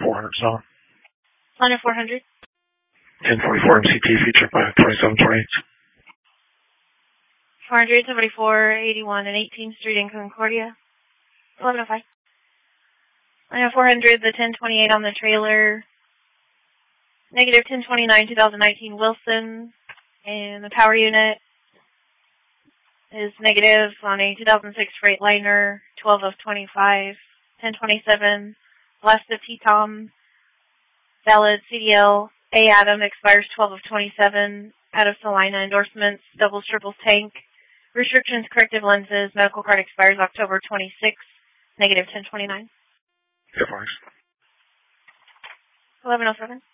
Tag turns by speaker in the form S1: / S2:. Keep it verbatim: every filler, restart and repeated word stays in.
S1: four hundred zone.
S2: Liner four hundred.
S1: ten forty-four M C T featured by twenty-seven twenty-eight.
S2: four hundred, seventy-four, eighty-one, and eighteenth Street in Concordia. eleven oh five. Liner four hundred, the ten twenty-eight on the trailer. Negative ten twenty-nine, twenty nineteen Wilson. And the power unit is negative on a two thousand six Freightliner, twelve of twenty-five, ten twenty-seven, last of T-Tom, valid C D L, A Adam expires twelve of twenty-seven, out of Salina endorsements, doubles, triples tank, restrictions, corrective lenses, medical card expires October twenty-sixth, negative ten twenty-nine.
S1: Yeah, thanks.
S2: eleven oh seven.